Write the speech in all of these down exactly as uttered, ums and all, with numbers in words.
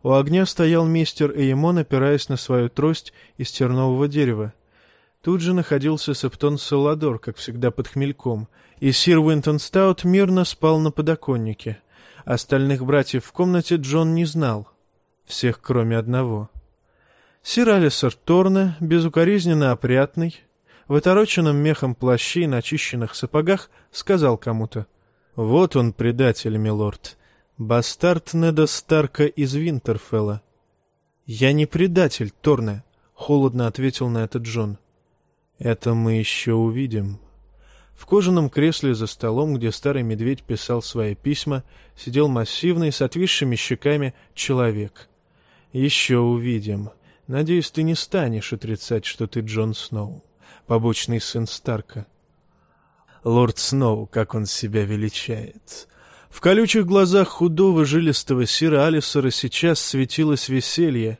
У огня стоял мистер Эймон, опираясь на свою трость из тернового дерева. Тут же находился Септон Саладор, как всегда под хмельком, и сир Уинтон Стаут мирно спал на подоконнике. Остальных братьев в комнате Джон не знал. Всех, кроме одного. Сир Алисер Торне, безукоризненно опрятный, в отороченном мехом плаще и начищенных сапогах, сказал кому-то: «Вот он, предатель, милорд, бастард Неда Старка из Винтерфелла». «Я не предатель, Торне», — холодно ответил на это Джон. «Это мы еще увидим». В кожаном кресле за столом, где старый медведь писал свои письма, сидел массивный, с отвисшими щеками человек. «Еще увидим. Надеюсь, ты не станешь отрицать, что ты Джон Сноу, побочный сын Старка». Лорд Сноу, как он себя величает. В колючих глазах худого жилистого сира Алисера сейчас светилось веселье.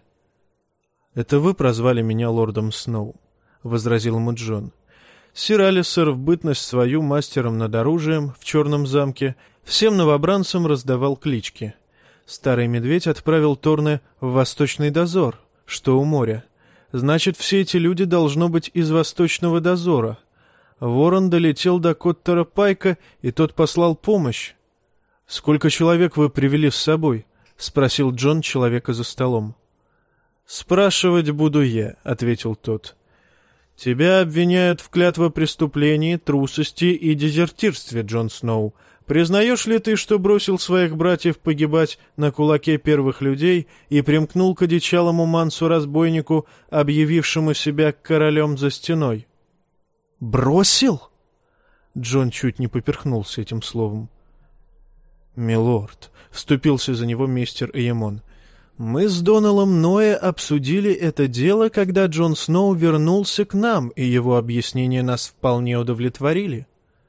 «Это вы прозвали меня лордом Сноу», — возразил ему Джон. Сир Алисер в бытность свою мастером над оружием в Черном замке всем новобранцам раздавал клички. Старый медведь отправил Торне в Восточный дозор, что у моря. Значит, все эти люди должно быть из Восточного дозора. Ворон долетел до Коттера Пайка, и тот послал помощь. «Сколько человек вы привели с собой?» — спросил Джон человека за столом. «Спрашивать буду я», — ответил тот. «Тебя обвиняют в клятвопреступлении, трусости и дезертирстве, Джон Сноу. Признаешь ли ты, что бросил своих братьев погибать на кулаке первых людей и примкнул к одичалому мансу-разбойнику, объявившему себя королем за стеной?» «Бросил?» Джон чуть не поперхнулся этим словом. «Милорд», — вступился за него мистер Эймон, — «мы с Доналом Ноэ обсудили это дело, когда Джон Сноу вернулся к нам, и его объяснения нас вполне удовлетворили».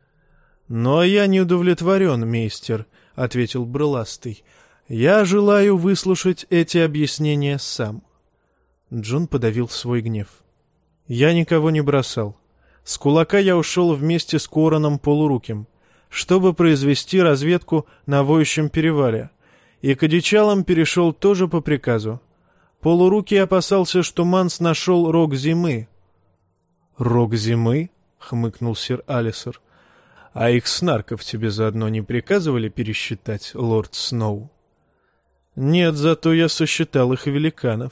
«Но я не удовлетворен, мистер», — ответил Брыластый. «Я желаю выслушать эти объяснения сам». Джон подавил свой гнев. «Я никого не бросал. С кулака я ушел вместе с Короном Полуруким, чтобы произвести разведку на Воющем перевале, и к одичалам перешел тоже по приказу. Полурукий опасался, что Манс нашел рог зимы». «Рог зимы?» — хмыкнул сир Алисер. «А их снарков тебе заодно не приказывали пересчитать, лорд Сноу?» «Нет, зато я сосчитал их великанов».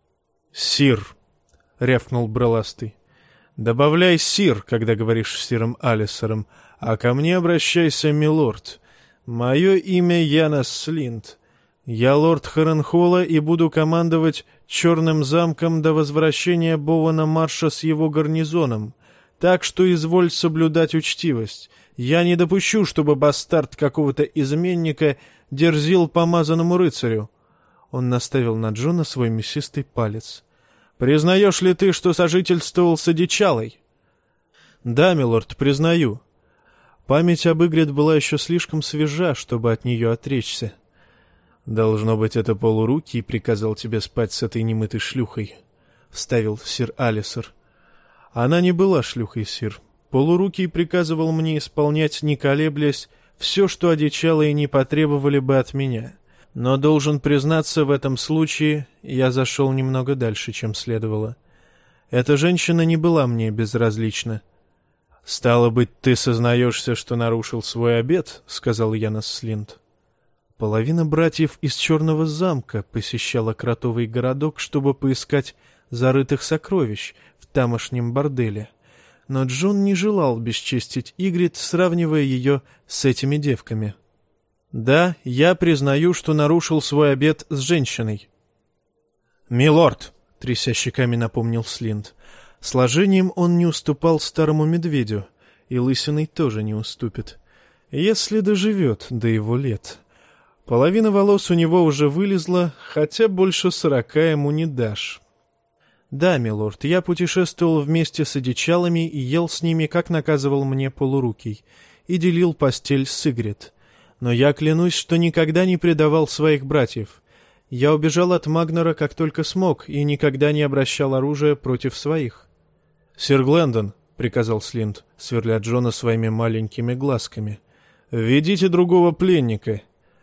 «Сир!» — рявкнул Брыластый. «Добавляй сир, когда говоришь с сиром Алисером, а ко мне обращайся, милорд. Мое имя Янас Слинт. Я лорд Харенхола и буду командовать Черным замком до возвращения Бована Марша с его гарнизоном. Так что изволь соблюдать учтивость. Я не допущу, чтобы бастард какого-то изменника дерзил помазанному рыцарю». Он наставил на Джона свой мясистый палец. «Признаешь ли ты, что сожительствовал с одичалой?» «Да, милорд, признаю». Память об Игрет была еще слишком свежа, чтобы от нее отречься. «Должно быть, это Полурукий приказал тебе спать с этой немытой шлюхой», — вставил сир Алисер. «Она не была шлюхой, сир. Полурукий приказывал мне исполнять, не колеблясь, все, что одичалые не потребовали бы от меня. Но, должен признаться, в этом случае я зашел немного дальше, чем следовало. Эта женщина не была мне безразлична». «Стало быть, ты сознаешься, что нарушил свой обет?» — сказал Янас Слинт. Половина братьев из Черного замка посещала кротовый городок, чтобы поискать зарытых сокровищ в тамошнем борделе. Но Джон не желал бесчестить Игрит, сравнивая ее с этими девками. «Да, я признаю, что нарушил свой обет с женщиной». «Милорд!» — тряся щеками напомнил Слинт. Сложением он не уступал старому медведю, и лысиной тоже не уступит, если доживет до его лет. Половина волос у него уже вылезла, хотя больше сорока ему не дашь. «Да, милорд, я путешествовал вместе с одичалами и ел с ними, как наказывал мне Полурукий, и делил постель с Игрит. Но я клянусь, что никогда не предавал своих братьев. Я убежал от Магнора, как только смог, и никогда не обращал оружие против своих». «Сир Глендон», — приказал Слинт, сверля Джона своими маленькими глазками, — «введите другого пленника».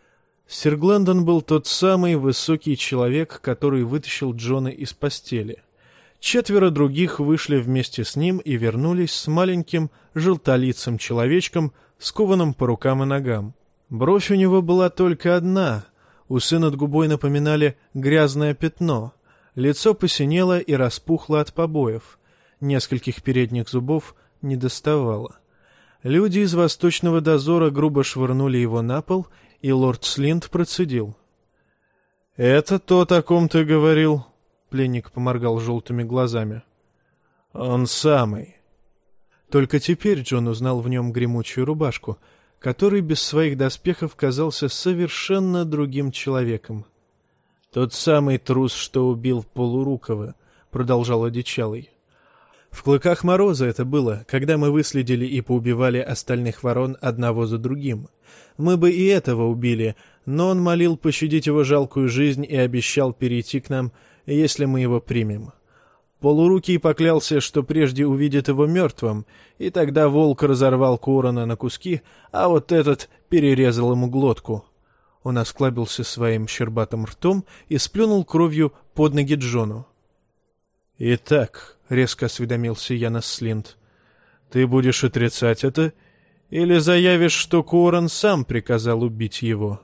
Сир Глендон был тот самый высокий человек, который вытащил Джона из постели. Четверо других вышли вместе с ним и вернулись с маленьким желтолицым человечком, скованным по рукам и ногам. Бровь у него была только одна, усы над губой напоминали грязное пятно, лицо посинело и распухло от побоев, нескольких передних зубов недоставало. Люди из восточного дозора грубо швырнули его на пол, и лорд Слинт процедил. — Это тот, о ком ты говорил? — пленник поморгал желтыми глазами. — Он самый. Только теперь Джон узнал в нем гремучую рубашку, который без своих доспехов казался совершенно другим человеком. — Тот самый трус, что убил Полурукова, — продолжал одичалый. В клыках Мороза это было, когда мы выследили и поубивали остальных ворон одного за другим. Мы бы и этого убили, но он молил пощадить его жалкую жизнь и обещал перейти к нам, если мы его примем. Полурукий поклялся, что прежде увидит его мертвым, и тогда волк разорвал Корона на куски, а вот этот перерезал ему глотку. Он осклабился своим щербатым ртом и сплюнул кровью под ноги Джону. — Итак, — резко осведомился Янос Слинт, — ты будешь отрицать это или заявишь, что Корон сам приказал убить его?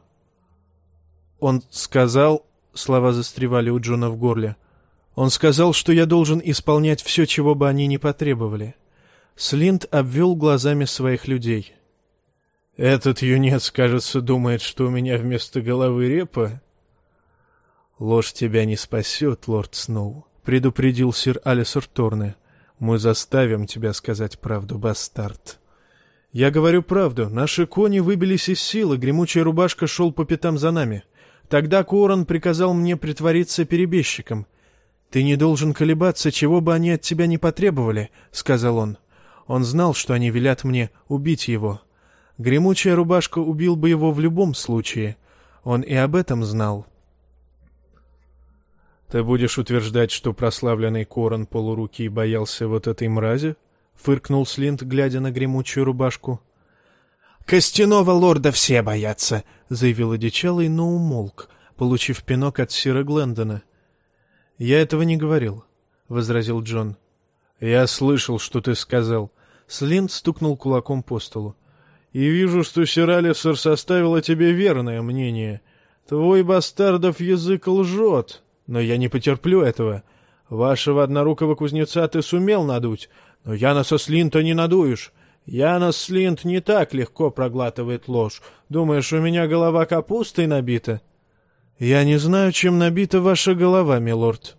Он сказал... Слова застревали у Джона в горле. Он сказал, что я должен исполнять все, чего бы они ни потребовали. Слинт обвел глазами своих людей. — Этот юнец, кажется, думает, что у меня вместо головы репа. — Ложь тебя не спасет, лорд Сноу, — предупредил сир Алисор Торне. — Мы заставим тебя сказать правду, бастард. — Я говорю правду. Наши кони выбились из сил, и гремучая рубашка шел по пятам за нами. Тогда Корон приказал мне притвориться перебежчиком. — Ты не должен колебаться, чего бы они от тебя не потребовали, — сказал он. Он знал, что они велят мне убить его. Гремучая рубашка убил бы его в любом случае. Он и об этом знал. — Ты будешь утверждать, что прославленный Корон Полурукий боялся вот этой мрази? — фыркнул Слинт, глядя на гремучую рубашку. — Костяного лорда все боятся, — заявил одичалый, но умолк, получив пинок от сира Глендона. — Я этого не говорил, — возразил Джон. — Я слышал, что ты сказал. Слинт стукнул кулаком по столу. — И вижу, что сир Алисор составил о тебе верное мнение. Твой бастардов язык лжет, но я не потерплю этого. Вашего однорукого кузнеца ты сумел надуть, но Яноса Слинта не надуешь. Янос Слинт не так легко проглатывает ложь. Думаешь, у меня голова капустой набита? — Я не знаю, чем набита ваша голова, милорд.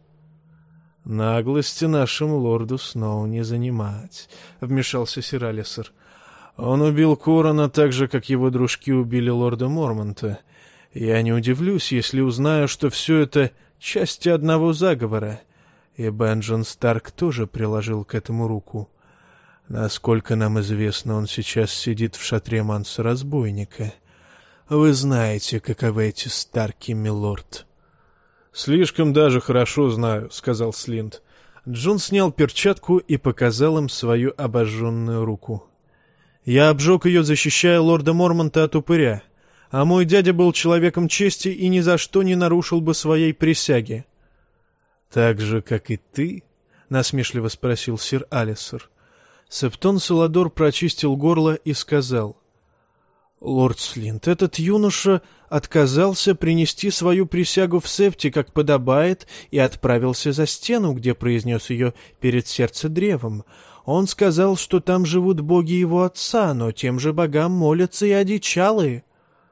— Наглости нашему лорду Сноу не занимать, — вмешался сир Алисор. — Он убил Корона так же, как его дружки убили лорда Мормонта. Я не удивлюсь, если узнаю, что все это части одного заговора, и Бенджон Старк тоже приложил к этому руку. Насколько нам известно, он сейчас сидит в шатре Манса-разбойника. Вы знаете, каковы эти Старки, милорд. — Слишком даже хорошо знаю, — сказал Слинт. Джон снял перчатку и показал им свою обожженную руку. — Я обжег ее, защищая лорда Мормонта от упыря, а мой дядя был человеком чести и ни за что не нарушил бы своей присяги. — Так же, как и ты? — насмешливо спросил сир Алисор. Септон Саладор прочистил горло и сказал: — Лорд Слинт, этот юноша отказался принести свою присягу в септе, как подобает, и отправился за стену, где произнес ее перед сердцедревом. Он сказал, что там живут боги его отца, но тем же богам молятся и одичалые.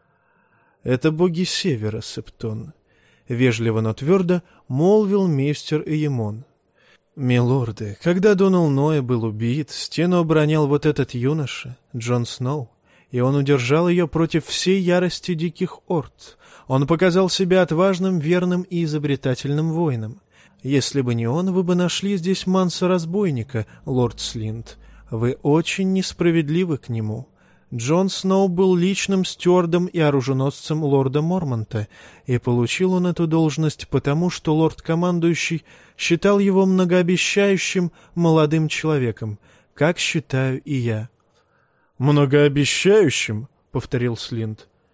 — Это боги севера, Септон, — вежливо, но твердо молвил мейстер Эймон. «Милорды, когда Донал Ноэ был убит, стену оборонял вот этот юноша, Джон Сноу, и он удержал ее против всей ярости диких орд. Он показал себя отважным, верным и изобретательным воином. Если бы не он, вы бы нашли здесь Манса-разбойника, лорд Слинт. Вы очень несправедливы к нему. Джон Сноу был личным стюардом и оруженосцем лорда Мормонта, и получил он эту должность потому, что лорд-командующий считал его многообещающим молодым человеком, как считаю и я. — Многообещающим? — повторил Слинт. —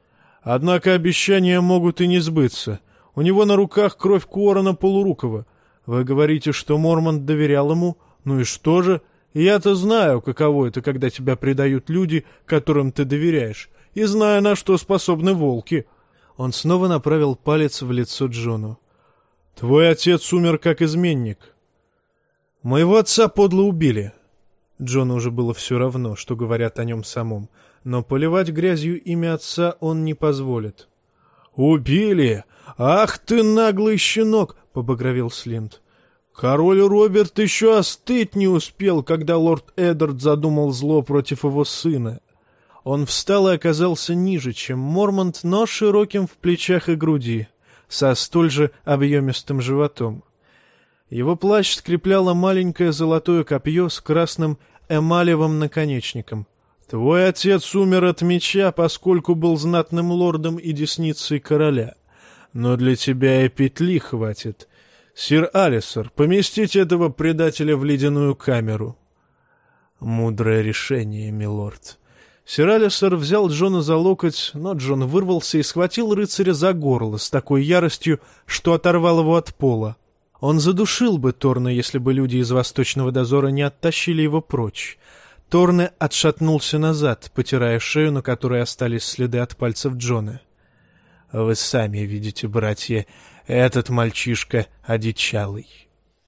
Однако обещания могут и не сбыться. У него на руках кровь Куорана Полурукова. Вы говорите, что Мормонт доверял ему? Ну и что же? Я-то знаю, каково это, когда тебя предают люди, которым ты доверяешь, и знаю, на что способны волки». Он снова направил палец в лицо Джону. «Твой отец умер как изменник. Моего отца подло убили». Джону уже было все равно, что говорят о нем самом, но поливать грязью имя отца он не позволит. «Убили? Ах ты наглый щенок!» — побагровел Слинт. «Король Роберт еще остыть не успел, когда лорд Эддард задумал зло против его сына». Он встал и оказался ниже, чем Мормонт, но широким в плечах и груди, со столь же объемистым животом. Его плащ скрепляло маленькое золотое копье с красным эмалевым наконечником. «Твой отец умер от меча, поскольку был знатным лордом и десницей короля. Но для тебя и петли хватит. Сир Алисар, поместите этого предателя в ледяную камеру». «Мудрое решение, милорд». Сир Алисар взял Джона за локоть, но Джон вырвался и схватил рыцаря за горло с такой яростью, что оторвал его от пола. Он задушил бы Торна, если бы люди из Восточного дозора не оттащили его прочь. Торне отшатнулся назад, потирая шею, на которой остались следы от пальцев Джона. «Вы сами видите, братья, этот мальчишка одичалый».